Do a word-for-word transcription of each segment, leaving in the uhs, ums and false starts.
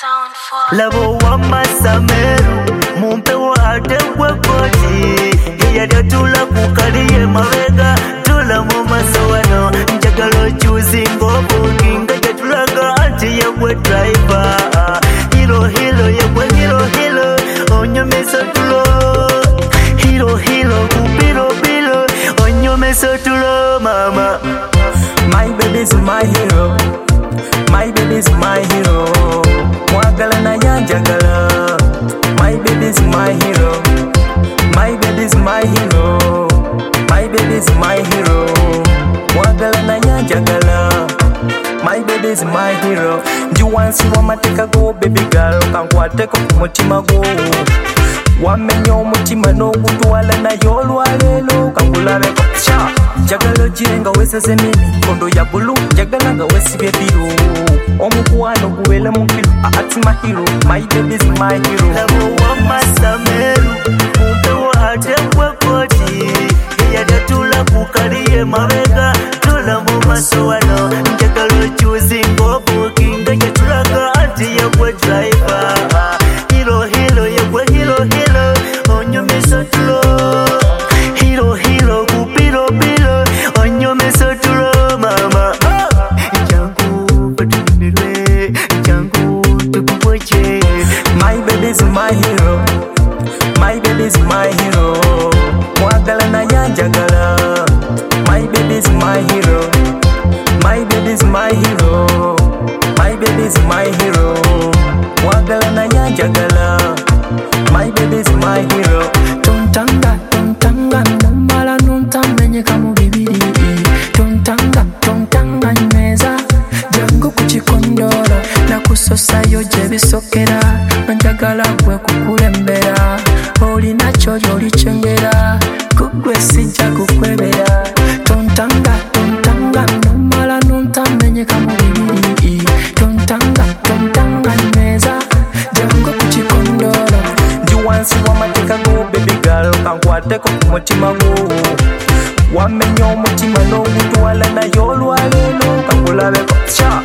Labo wa masameru mumpe wate kwa koti yaya tula kukaliye mawega tula mu masawano njagalo choosing ngobo kinga jatulaga anti yewe driver hilo hilo yewe hilo hilo onyo meso tulo hilo hilo kupiro bilo onyo meso tulo mama. My baby's my hero, my baby's my hero. Mwagala na yanjagala. My baby's my hero, my baby's my hero. My baby's my hero. Mwagala na yanjagala. My baby's my hero. Juwansi wa mateka go baby girl, kankwateko kumutima go. Wamenya omutima n'ogutwala nayo olwaleero kankulabeko sha njagala ogire nga weeseze mimi kondo ya bulu njagala nga weesibye biro omukwano gubeere mu kiro ati mahiro. My baby's my hero. Labo wa masameru mumpe wate kwa koti yaya tula kukaliye mawega tula mu masawano njagalo choosing ngobo kinga jatulaga anti yewe driver hilo hilo yewe hilo hilo onyo meso tulo hilo hilo kupiro bilo onyo meso tulo mama. Jangu patunirwe jangu tukupoche. My baby's my hero, my baby's my hero. Mwagala na yanjagala. My baby's my hero, my baby's my hero. My baby's my hero. Mwagala na yanjagala. My baby's my hero. Tontanga, tontanga, nomala nontamenye kamu bibiri. Tontanga, tontanga nyweza, jangu kuchikondora na kusosayo jebisokera. Njagala gwe kukulembera, olinacho lyolichengera, kugwe sijja kukwebera. Tontanga, tontanga, nomala nontamenye kamu bibiri. Tontanga, tontanga nyweza, jangu kuchikondora. Juwansi wa mateka go baby girl, kankwateko kumutima go. Wamenya omutima n'ogutwala nayo olwaleero kankulabeko sha.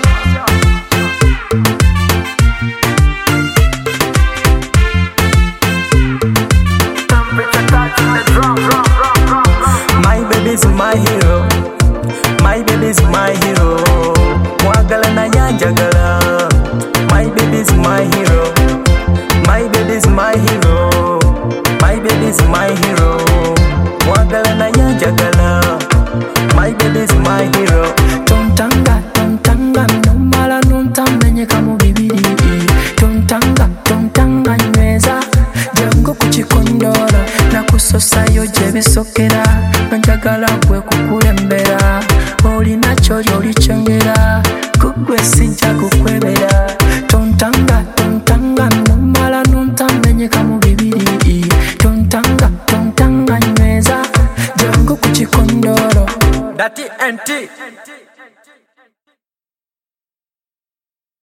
My baby's my hero, my baby's my hero. Mwagala na yanjagala. My baby's my hero, my baby's my hero. My baby's my hero. Mwagala na yanjagala. My baby's my hero. Tontanga, tontanga, nomala nontamenye kamu bibiri. Tontanga, tontanga nyweza, jangu kuchikondora na kusosayo jebisokera. Njagala gwe kukulembera, olinacho lyolichengera, kugwe sijja kukwebera. Tontanga, tontanga, nomala nontamenye kamu bibiri. Tontanga, tontanga nyweza, jangu kuchikondora. Dati N T